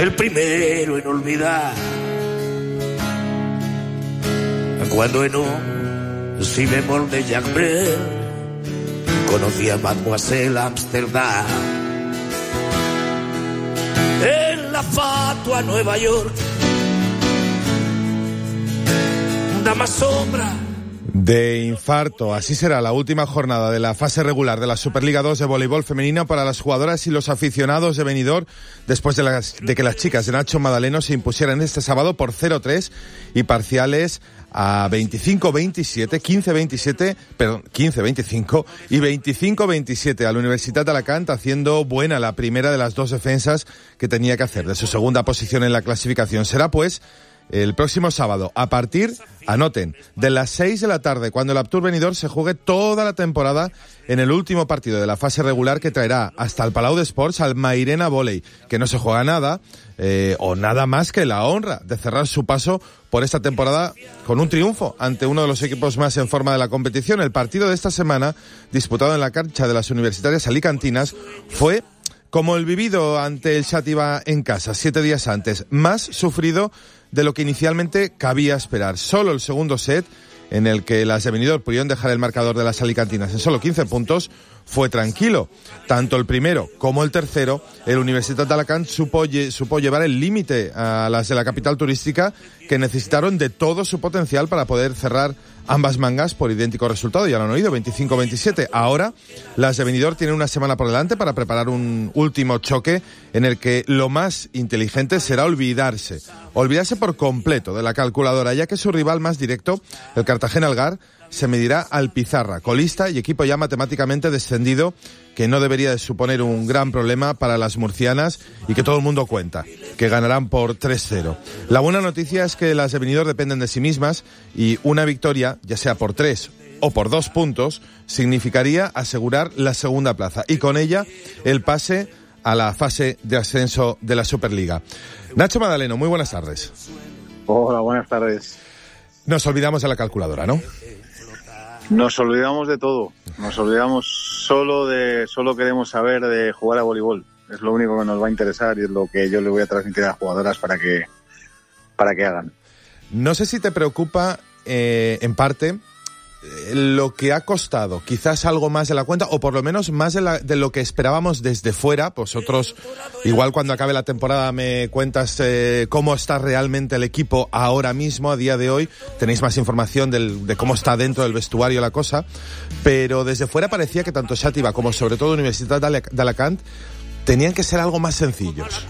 el primero en olvidar. Cuando en un si bemol de Jacques Brel conocí a Mademoiselle Amsterdam. En la fatua Nueva York, dama sombra. De infarto, así será la última jornada de la fase regular de la Superliga 2 de voleibol femenino para las jugadoras y los aficionados de Benidorm, después de que las chicas de Nacho Madaleno se impusieran este sábado por 0-3 y parciales a 25-27, 15-25 y 25-27 a la Universitat d'Alacant, haciendo buena la primera de las dos defensas que tenía que hacer de su segunda posición en la clasificación. Será pues el próximo sábado, a partir, anoten, de las 6 de la tarde, cuando el Aptur Benidorm se juegue toda la temporada en el último partido de la fase regular que traerá hasta el Palau d'Esports al Mairena Volley, que no se juega nada, o nada más que la honra de cerrar su paso por esta temporada con un triunfo ante uno de los equipos más en forma de la competición. El partido de esta semana, disputado en la cancha de las universitarias alicantinas, fue como el vivido ante el Xàtiva en casa 7 días antes, más sufrido de lo que inicialmente cabía esperar. Solo el segundo set, en el que las de Benidorm pudieron dejar el marcador de las alicantinas en solo 15 puntos, fue tranquilo. Tanto el primero como el tercero, el Universitat d'Alacant supo llevar el límite a las de la capital turística, que necesitaron de todo su potencial para poder cerrar ambas mangas por idéntico resultado. Ya lo han oído, 25-27. Ahora, las de Benidorm tienen una semana por delante para preparar un último choque en el que lo más inteligente será olvidarse por completo de la calculadora, ya que su rival más directo, el Cartagena Algar, se medirá al Pizarra, colista y equipo ya matemáticamente descendido, que no debería de suponer un gran problema para las murcianas y que todo el mundo cuenta, que ganarán por 3-0. La buena noticia es que las de Benidorm dependen de sí mismas y una victoria, ya sea por 3 o por 2 puntos, significaría asegurar la segunda plaza y con ella el pase a la fase de ascenso de la Superliga. Nacho Madaleno, muy buenas tardes. Hola, buenas tardes. Nos olvidamos de la calculadora, ¿no? Nos olvidamos de todo. Nos olvidamos solo queremos saber de jugar a voleibol. Es lo único que nos va a interesar y es lo que yo le voy a transmitir a las jugadoras para que hagan. No sé si te preocupa, en parte, lo que ha costado, quizás algo más de la cuenta, o por lo menos más de lo que esperábamos desde fuera. Vosotros, igual cuando acabe la temporada me cuentas cómo está realmente el equipo ahora mismo, a día de hoy, tenéis más información de cómo está dentro del vestuario la cosa, pero desde fuera parecía que tanto Xàtiva como sobre todo Universitat d'Alacant tenían que ser algo más sencillos.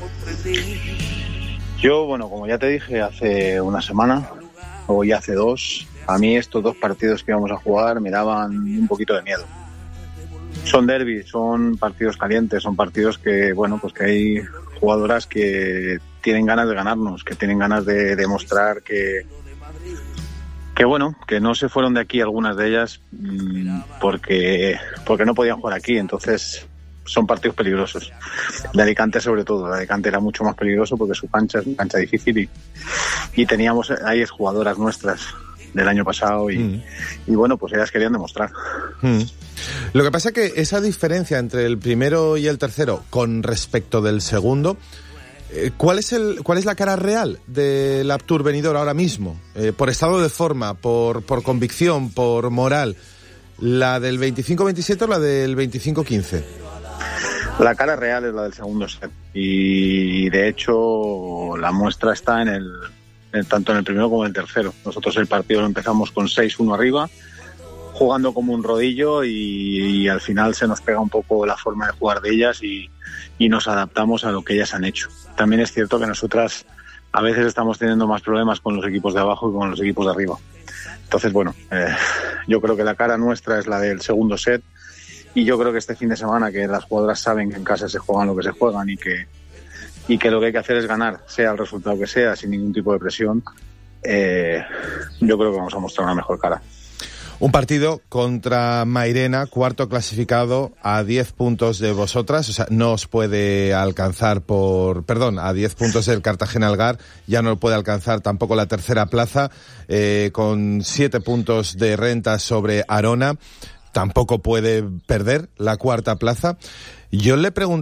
Yo, como ya te dije hace una semana, o ya hace 2, a mí estos 2 partidos que íbamos a jugar me daban un poquito de miedo. Son derbis, son partidos calientes, son partidos que, pues que hay jugadoras que tienen ganas de ganarnos, que tienen ganas de demostrar que no se fueron de aquí algunas de ellas porque no podían jugar aquí. Entonces son partidos peligrosos. De Alicante sobre todo, de Alicante era mucho más peligroso porque su cancha es una cancha difícil y teníamos ahí jugadoras nuestras del año pasado y pues ellas querían demostrar. Lo que pasa es que esa diferencia entre el primero y el tercero con respecto del segundo, ¿cuál es la cara real del Aptur Benidorm ahora mismo? Por estado de forma, por convicción, por moral, ¿la del 25-27 o la del 25-15? La cara real es la del segundo set y de hecho la muestra está tanto en el primero como en el tercero. Nosotros el partido lo empezamos con 6-1 arriba, jugando como un rodillo y al final se nos pega un poco la forma de jugar de ellas y nos adaptamos a lo que ellas han hecho. También es cierto que nosotras a veces estamos teniendo más problemas con los equipos de abajo que con los equipos de arriba. Entonces, yo creo que la cara nuestra es la del segundo set y yo creo que este fin de semana, que las jugadoras saben que en casa se juegan lo que se juegan y que lo que hay que hacer es ganar, sea el resultado que sea, sin ningún tipo de presión, yo creo que vamos a mostrar una mejor cara. Un partido contra Mairena, cuarto clasificado, a 10 puntos de vosotras, o sea, no os puede alcanzar a 10 puntos del Cartagena Algar, ya no puede alcanzar tampoco la tercera plaza, con 7 puntos de renta sobre Arona, tampoco puede perder la cuarta plaza. Yo le pregunto